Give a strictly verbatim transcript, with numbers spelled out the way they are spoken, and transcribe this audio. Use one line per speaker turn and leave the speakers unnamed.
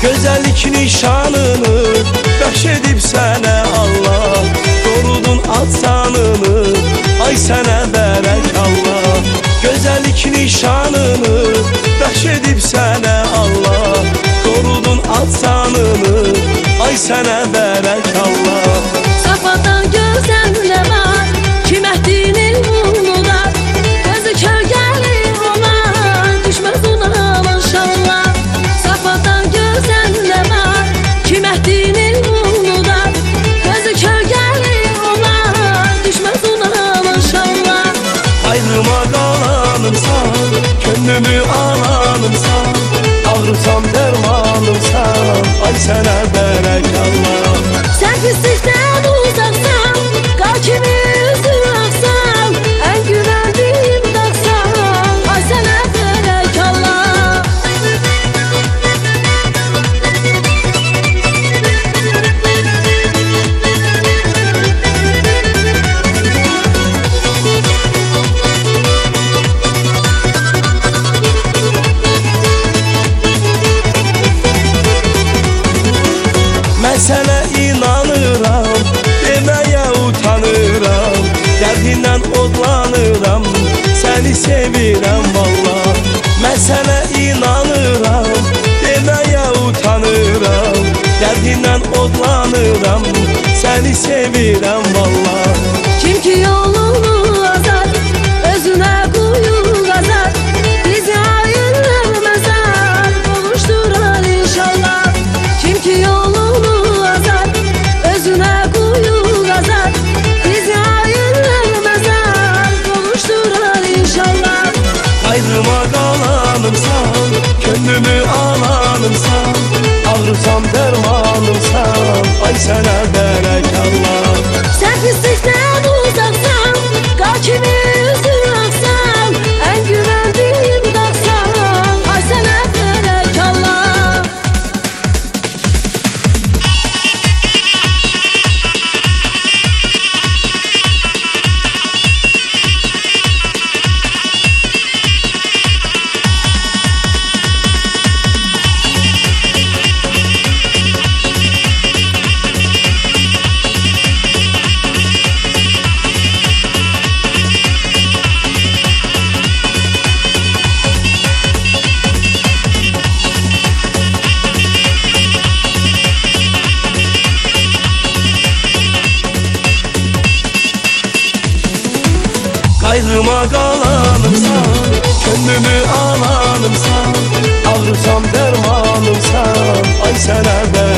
Gözəllik nişanını bəxş edib sənə Allah. Qorudun ad sanını, ay sənə bərək Allah. Gözəllik nişanını bəxş edib sənə Allah. Qorudun ad sanını, ay sənə bərək Allah.
Safadan gözəl nə var, kim əhdinin unudar. Gözü kölgəli olan, düşməz ona maşallah. Safadan gözəl nə var, kim əhdinin unudar. Gözü kölgəli olan, düşməz ona maşallah.
Ayrıma qalanımsan, könlümü alanımsan. Ağrısam dərmanımsan, ay sənə bərək Allah.
Sən pislikdən uzaqsan, qar kimi üzün axsan. Ən güvəndiyim dağsan, ay sənə bərək Allah.
Mən sənə inanıram, deməyə utanıram. Dərdindən odlanıram, səni sevirəm vallah. Mən sənə inanıram, deməyə utanıram. Dərdindən odlanıram, səni sevirəm vallah.
Kim ki yolunu azar, özünə quyu qazar. Bizi ayırır məzar, qovuşdurar inşallah. Kim ki yolunu azar, özünə quyu qazar. Bizi ayırır məzar, qovuşdurar inşallah.
Ayrıma qalanımsan, könlümü alanımsan. Ağrısam dərmanımsan, ay sənə bərək Allah.
Sən pislikdən uzaqsan, qar kimi üzün axsan. Ən güvəndiyim dağsan, ay sənə bərək Allah.
Ayrıma qalanımsan, könlümü alanımsan. Ağrısam dərmanımsan, ay sənə bərək